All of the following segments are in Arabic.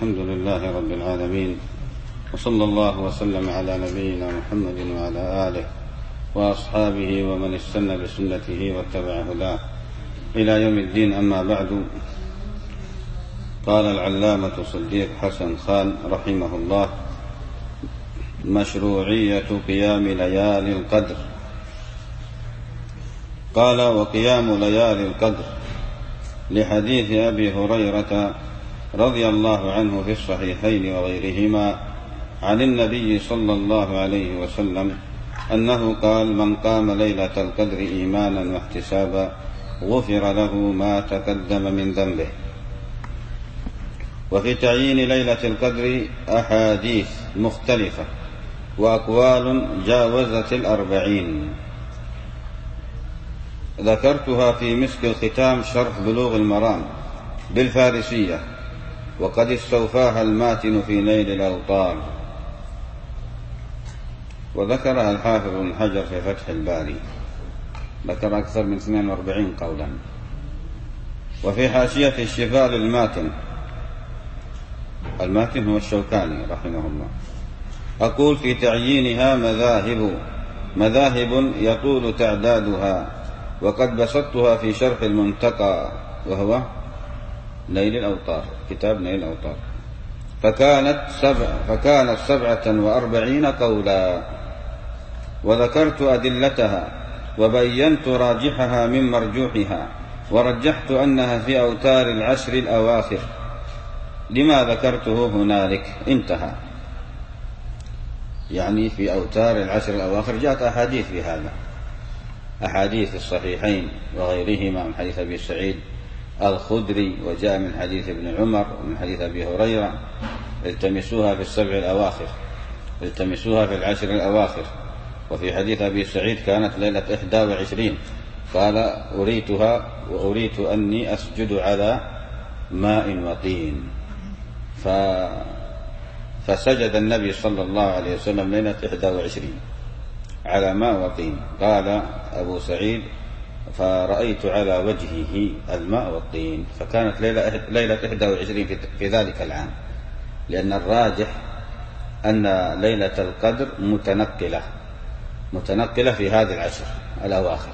الحمد لله رب العالمين، وصلى الله وسلم على نبينا محمد وعلى آله وأصحابه ومن استنى بسنته واتبع هداه إلى يوم الدين. أما بعد، قال العلامة صديق حسن خان رحمه الله: مشروعية قيام ليالي القدر. قال: وقيام ليالي القدر لحديث أبي هريرة رضي الله عنه في الصحيحين وغيرهما عن النبي صلى الله عليه وسلم أنه قال: من قام ليلة القدر إيمانا واحتسابا غفر له ما تقدم من ذنبه. وفي تعيين ليلة القدر أحاديث مختلفة وأقوال جاوزت 40، ذكرتها في مسك الختام شرح بلوغ المرام بالفارسية، وقد استوفاها الماتن في نيل الأوطار، وذكرها الحافظ بن حجر في فتح الباري، ذكر أكثر من 42 قولا. وفي حاشية الشفاء للماتن، الماتن هو الشوكاني رحمه الله، أقول: في تعيينها مذاهب يطول تعدادها، وقد بسطتها في شرح المنتقى وهو نيل الأوطار، كتاب نيل الأوطار، فكانت 47 قولا، وذكرت أدلتها وبينت راجحها من مرجوحها، ورجحت أنها في أوتار العشر الأواخر لما ذكرته هنالك. انتهى. يعني في أوتار العشر الأواخر جاءت أحاديث في هذا، أحاديث الصحيحين وغيرهما من حديث أبي سعيد الخدري، وجاء من حديث ابن عمر ومن حديث أبي هريرة: التمسوها في السبع الأواخر، التمسوها في العشر الأواخر. وفي حديث أبي سعيد كانت ليلة 21، قال: أريتها وأريت أني أسجد على ماء وطين، فسجد النبي صلى الله عليه وسلم ليلة 21 على ماء وطين. قال أبو سعيد: فرأيت على وجهه الماء والطين، فكانت ليلة 21 في ذلك العام، لأن الراجح أن ليلة القدر متنقلة في هذه العشر الأواخر.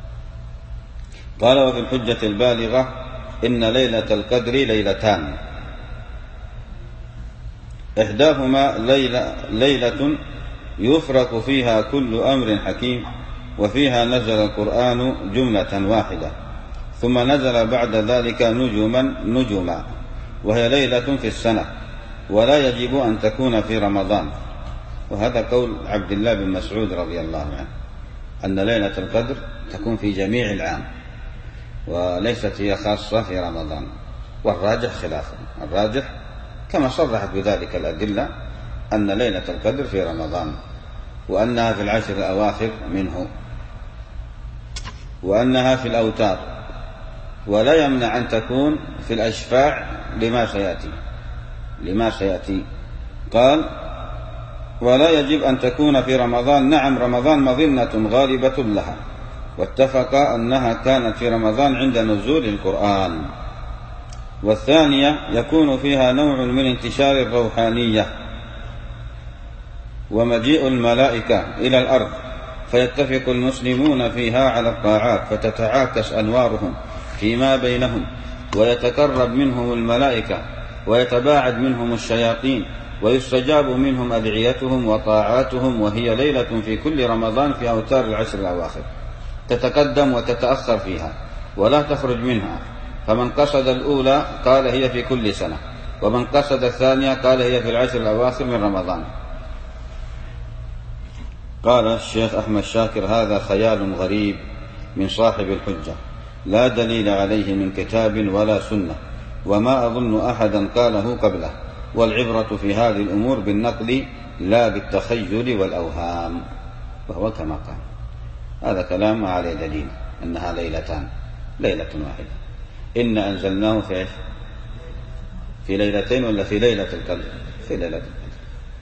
قال: وفي الحجة البالغة: إن ليلة القدر ليلتان، إحداهما ليلة يفرق فيها كل أمر حكيم، وفيها نزل القرآن جملة واحدة، ثم نزل بعد ذلك نجما، وهي ليلة في السنة، ولا يجب أن تكون في رمضان. وهذا قول عبد الله بن مسعود رضي الله عنه، أن ليلة القدر تكون في جميع العام، وليست هي خاصة في رمضان. والراجح خلافه، الراجح كما صرحت بذلك الأدلة أن ليلة القدر في رمضان، وأنها في العشر الأواخر منه، وأنها في الأوتار، ولا يمنع أن تكون في الأشفاع لما سيأتي. قال: ولا يجب أن تكون في رمضان. نعم، رمضان مظنة غالبة لها، واتفق أنها كانت في رمضان عند نزول القرآن. والثانية يكون فيها نوع من انتشار الروحانية ومجيء الملائكة إلى الأرض، فيتفق المسلمون فيها على الطاعات، فتتعاكس أنوارهم فيما بينهم، ويتقرب منهم الملائكة، ويتباعد منهم الشياطين، ويستجاب منهم أدعيتهم وطاعاتهم. وهي ليلة في كل رمضان في أوتار العشر الأواخر، تتقدم وتتأخر فيها ولا تخرج منها. فمن قصد الأولى قال هي في كل سنة، ومن قصد الثانية قال هي في العشر الأواخر من رمضان. قال الشيخ أحمد شاكر: هذا خيال غريب من صاحب الحجة، لا دليل عليه من كتاب ولا سنة، وما أظن أحدا قاله قبله، والعبرة في هذه الأمور بالنقل لا بالتخيل والأوهام. وهو كما قال، هذا كلام ما عليه دليل أنها ليلتان، ليلة واحدة. إن أنزلناه في ليلتين، ولا في ليلة القدر؟ في ليلة القدر،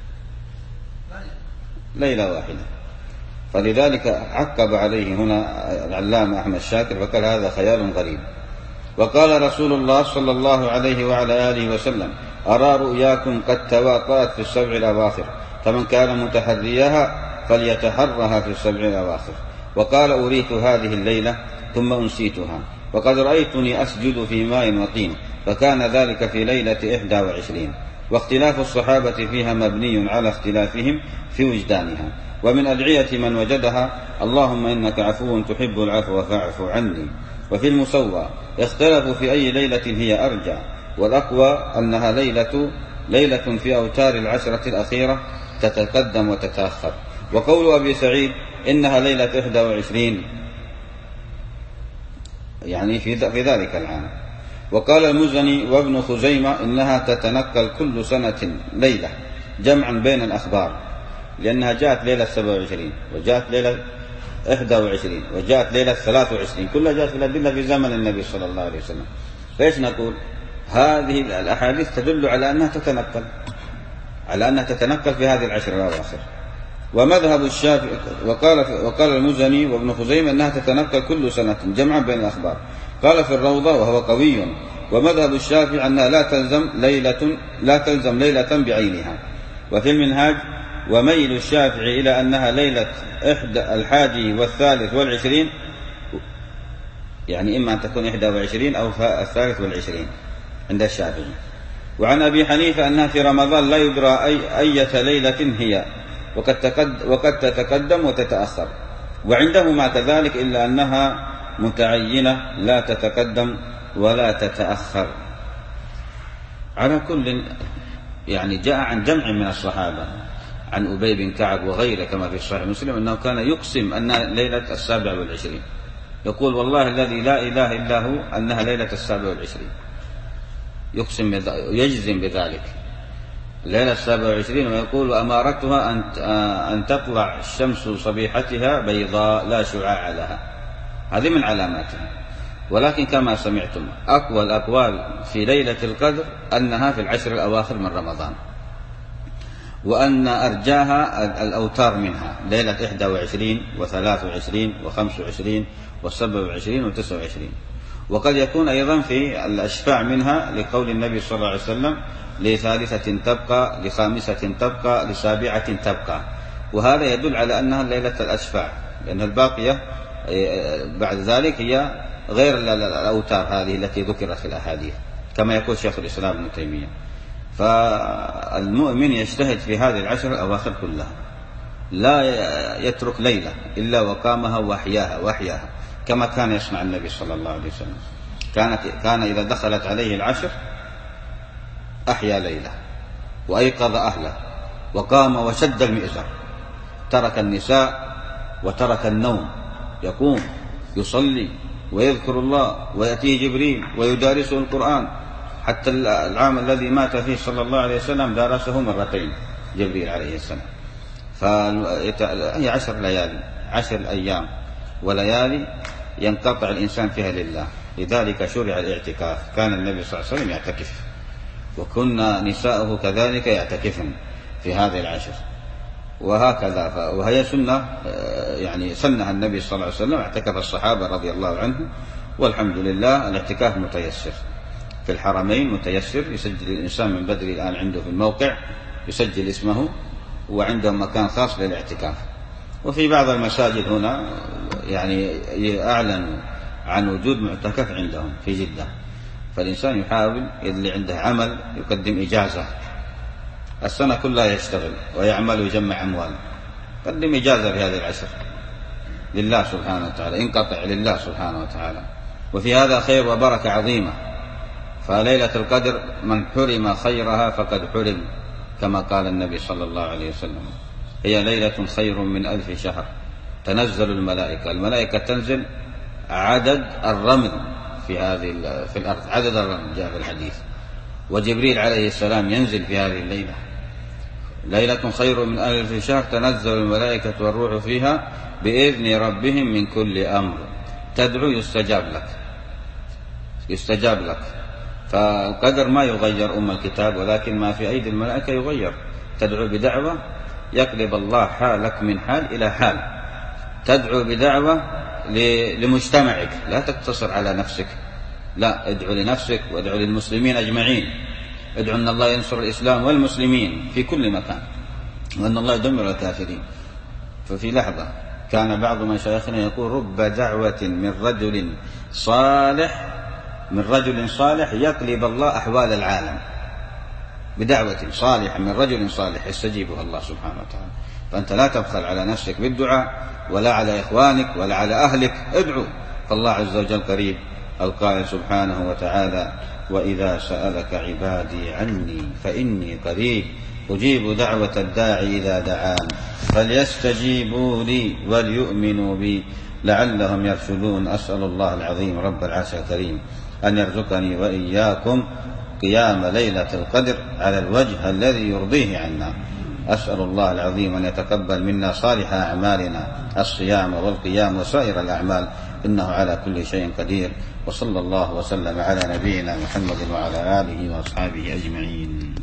ليلة واحدة. فلذلك عقب عليه هنا العلامة أحمد شاكر فقال: هذا خيال غريب. وقال رسول الله صلى الله عليه وعلى آله وسلم: أرى رؤياكم قد تواطأت في السبع الأواخر، فمن كان متحريها فليتحرها في السبع الأواخر. وقال أريت هذه الليلة ثم أنسيتها، وقد رأيتني أسجد في ماء وطين، فكان ذلك في ليلة 21. واختلاف الصحابة فيها مبني على اختلافهم في وجدانها. ومن أدعية من وجدها اللهم إنك عفو تحب العفو فاعف عني. وفي المسوى اختلفوا في أي ليلة هي أرجع، والأقوى أنها ليلة في أوتار العشرة الأخيرة تتقدم وتتأخر. وقول أبي سعيد إنها ليلة 21 يعني في ذلك العام. وقال المزني وابن خزيمة إنها تتنقل كل سنة ليلة جمعا بين الأخبار، لأنها جاءت ليلة 27 وجاءت ليلة 21 وجاءت ليلة 23، كلها جاءت في الأدلة في زمن النبي صلى الله عليه وسلم. فإيش نقول؟ هذه الأحاديث تدل على أنها تتنقل في هذه العشر الأواخر. ومذهب الشافعي وقال المزني وابن خزيمة أنها تتنقل كل سنة جمعا بين الأخبار. قال في الروضة وهو قوي. ومذهب الشافعي أنها لا تلزم ليلة بعينها. وفي المنهاج وميل الشافعي إلى أنها ليلة 21 يعني إما أن تكون 21 أو 23 عند الشافعي. وعن أبي حنيفة أنها في رمضان لا يدرى أية ليلة هي، وقد تتقدم وتتأخر. وعندهما كذلك إلا أنها متعينة لا تتقدم ولا تتأخر. على كل يعني جاء عن جمع من الصحابة عن أبي بن كعب وغيره كما في صحيح مسلم أنه كان يقسم أن ليلة 27، يقول والله الذي لا إله إلا هو أنها ليلة 27، يجزم بذلك ليلة 27. ويقول وأمارتها أن تطلع الشمس صبيحتها بيضاء لا شعاع لها، هذه من علاماتها. ولكن كما سمعتم أقوى الأقوال في ليلة القدر أنها في العشر الأواخر من رمضان، وأن أرجاها الأوتار منها ليلة 21 و23 و25 و27 و29. وقد يكون أيضا في الأشفاع منها لقول النبي صلى الله عليه وسلم لثالثة تبقى لخامسة تبقى لسابعة تبقى، وهذا يدل على أنها ليلة الأشفاع، لأن الباقية بعد ذلك هي غير الأوتار هذه التي ذكرت في الأحاديث كما يقول شيخ الإسلام ابن تيمية. فالمؤمن يجتهد في هذه العشر الأواخر كلها، لا يترك ليلة إلا وقامها وأحياها كما كان يصنع النبي صلى الله عليه وسلم. كان إذا دخلت عليه العشر أحيا ليلة وأيقظ أهله وقام وشد المئزر، ترك النساء وترك النوم، يقوم يصلي ويذكر الله ويأتيه جبريل ويدارسه القرآن. حتى العام الذي مات فيه صلى الله عليه وسلم دارسه مرتين جبريل عليه السلام. فهي 10 ليالي 10 أيام وليالي ينقطع الإنسان فيها لله، لذلك شرع الاعتكاف. كان النبي صلى الله عليه وسلم يعتكف، وكنا نساءه كذلك يعتكفن في هذه العشر، وهكذا. وهي سنة يعني سنها النبي صلى الله عليه وسلم، اعتكف الصحابة رضي الله عنهم، والحمد لله الاعتكاف متيسر في الحرمين، متيسر. يسجل الإنسان من بدري الآن عنده في الموقع يسجل اسمه، وعنده مكان خاص للاعتكاف. وفي بعض المساجد هنا يعني أعلنوا عن وجود معتكف عندهم في جدة، فالإنسان يحاول اللي عنده عمل يقدم إجازة، السنة كلها يشتغل ويعمل ويجمع أموال، قدم إجازة في هذه العشر لله سبحانه وتعالى، انقطع لله سبحانه وتعالى. وفي هذا خير وبركة عظيمة. فليلة القدر من حرم خيرها فقد حرم، كما قال النبي صلى الله عليه وسلم هي ليلة خير من 1000 شهر. تنزل الملائكة تنزل عدد الرمل في الأرض، عدد الرمل جاء في الحديث. وجبريل عليه السلام ينزل في هذه الليلة، ليلة خير من 1000 شهر تنزل الملائكة والروح فيها بإذن ربهم من كل أمر. تدعو يستجاب لك. فالقدر ما يغير الكتاب، ولكن ما في أيدي الملائكة يغير. تدعو بدعوة يقلب الله حالك من حال إلى حال. تدعو بدعوة لمجتمعك، لا تقتصر على نفسك، لا، ادعو لنفسك وادعو للمسلمين أجمعين. ادعوا أن الله ينصر الإسلام والمسلمين في كل مكان، وأن الله يدمر الكافرين. ففي لحظة كان بعض مشايخنا يقول رب دعوة من رجل صالح يقلب الله أحوال العالم، بدعوة صالحة من رجل صالح يستجيبها الله سبحانه وتعالى. فأنت لا تبخل على نفسك بالدعاء ولا على إخوانك ولا على أهلك، ادعو، فالله عز وجل قريب. القائل سبحانه وتعالى وإذا سألك عبادي عني فإني قريب أجيب دعوة الداعي إذا دعان فليستجيبوا لي وليؤمنوا بي لعلهم يرشدون. أسأل الله العظيم رب العرش الكريم أن يرزقني وإياكم قيام ليلة القدر على الوجه الذي يرضيه عنا. أسأل الله العظيم أن يتقبل منا صالح أعمالنا الصيام والقيام وسائر الأعمال، إنه على كل شيء قدير. وصلى الله وسلم على نبينا محمد وعلى آله وأصحابه أجمعين.